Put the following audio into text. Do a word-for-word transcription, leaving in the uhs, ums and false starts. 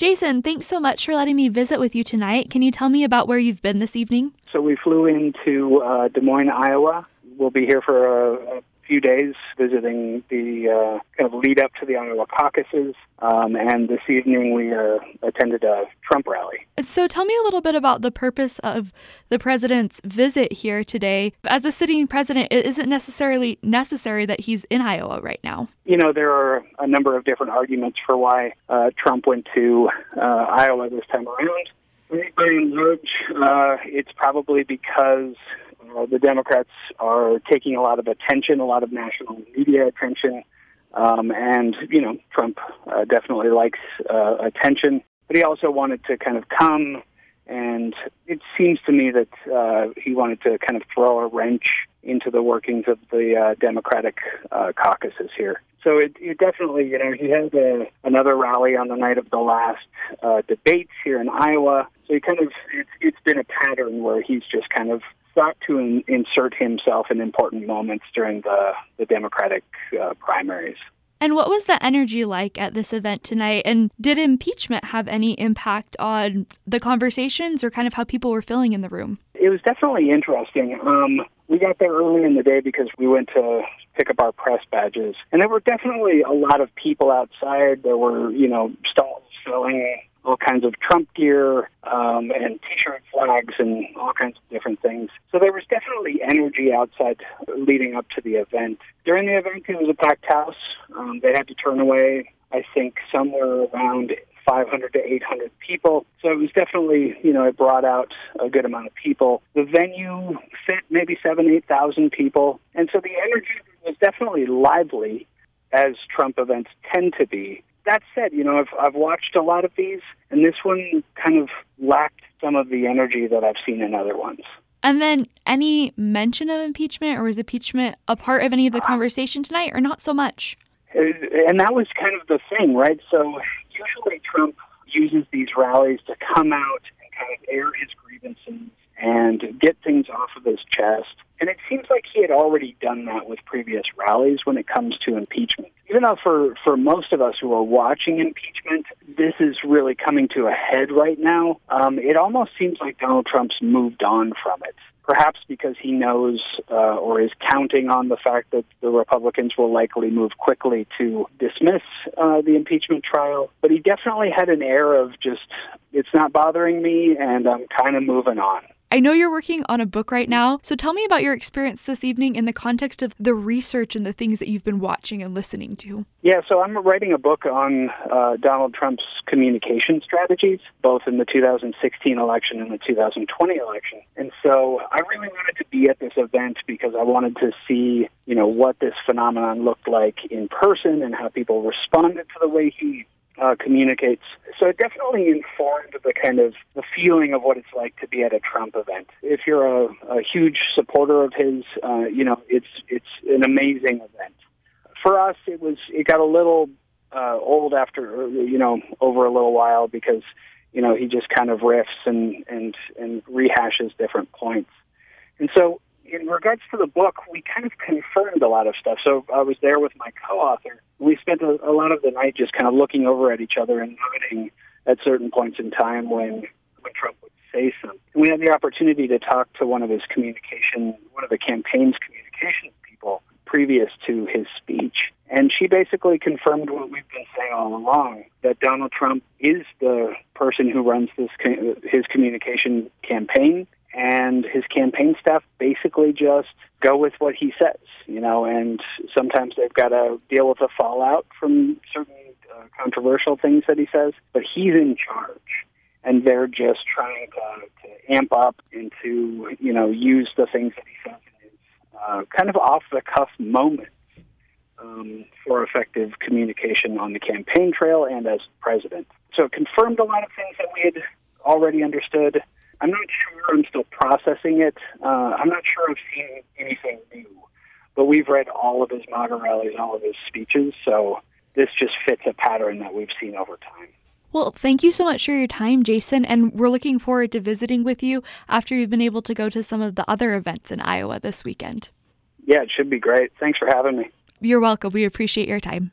Jason, thanks so much for letting me visit with you tonight. Can you tell me about where you've been this evening? So we flew into uh, Des Moines, Iowa. We'll be here for a, a few days visiting the uh, kind of lead up to the Iowa caucuses. Um, and this evening we uh, attended a Trump rally. So tell me a little bit about the purpose of the president's visit here today. As a sitting president, it isn't necessarily necessary that he's in Iowa right now. You know, there are a number of different arguments for why uh, Trump went to uh, Iowa this time around. By and large, uh, it's probably because uh, the Democrats are taking a lot of attention, a lot of national media attention. Um, and, you know, Trump uh, definitely likes uh, attention. But he also wanted to kind of come, and it seems to me that uh, he wanted to kind of throw a wrench into the workings of the uh, Democratic uh, caucuses here. So it, it definitely, you know, he had a, another rally on the night of the last uh, debates here in Iowa. So he kind of, it's, it's been a pattern where he's just kind of sought to in, insert himself in important moments during the, the Democratic uh, primaries. And what was the energy like at this event tonight? And did impeachment have any impact on the conversations or kind of how people were feeling in the room? It was definitely interesting. Um, we got there early in the day because we went to pick up our press badges. And there were definitely a lot of people outside. There were, you know, stalls selling all kinds of Trump gear um, and T-shirt flags and all kinds of different things. So there was definitely energy outside leading up to the event. During the event, it was a packed house. Um, they had to turn away, I think, somewhere around five hundred to eight hundred people. So it was definitely, you know, it brought out a good amount of people. The venue fit maybe seven, eight thousand people. And so the energy was definitely lively, as Trump events tend to be. That said, you know, I've I've watched a lot of these, and this one kind of lacked some of the energy that I've seen in other ones. And then any mention of impeachment, or was impeachment a part of any of the conversation tonight, or not so much? And that was kind of the thing, right? So usually Trump uses these rallies to come out and kind of air his grievances and get things off of his chest. And it seems like he had already done that with previous rallies when it comes to impeachment. Even though for, for most of us who are watching impeachment, this is really coming to a head right now, um, it almost seems like Donald Trump's moved on from it. Perhaps because he knows uh, or is counting on the fact that the Republicans will likely move quickly to dismiss uh, the impeachment trial. But he definitely had an air of just, it's not bothering me, and I'm kind of moving on. I know you're working on a book right now, so tell me about your experience this evening in the context of the research and the things that you've been watching and listening to. Yeah, so I'm writing a book on uh, Donald Trump's communication strategies, both in the two thousand sixteen election and the two thousand twenty election. And so I really wanted to be at this event because I wanted to see, you know, what this phenomenon looked like in person and how people responded to the way he Uh, communicates. So it definitely informed the kind of the feeling of what it's like to be at a Trump event. If you're a, a huge supporter of his, uh, you know, it's it's an amazing event. For us, it was it got a little uh, old after, you know, over a little while because, you know, he just kind of riffs and and and rehashes different points. And so in regards to the book, we kind of confirmed a lot of stuff. So I was there with my co-author. We spent a, a lot of the night just kind of looking over at each other and nodding at certain points in time when, when Trump would say something. And we had the opportunity to talk to one of his communication, one of the campaign's communication people previous to his speech. And she basically confirmed what we've been saying all along, that Donald Trump is the person who runs this his communication campaign. And his campaign staff basically just go with what he says, you know, and sometimes they've got to deal with the fallout from certain uh, controversial things that he says, but he's in charge, and they're just trying to, to amp up and to, you know, use the things that he says in his uh, kind of off-the-cuff moments um, for effective communication on the campaign trail and as president. So it confirmed a lot of things that we had already understood. I'm not sure. I'm still processing it. Uh, I'm not sure I've seen anything new. But we've read all of his MAGA rallies, all of his speeches, so this just fits a pattern that we've seen over time. Well, thank you so much for your time, Jason, and we're looking forward to visiting with you after you've been able to go to some of the other events in Iowa this weekend. Yeah, it should be great. Thanks for having me. You're welcome. We appreciate your time.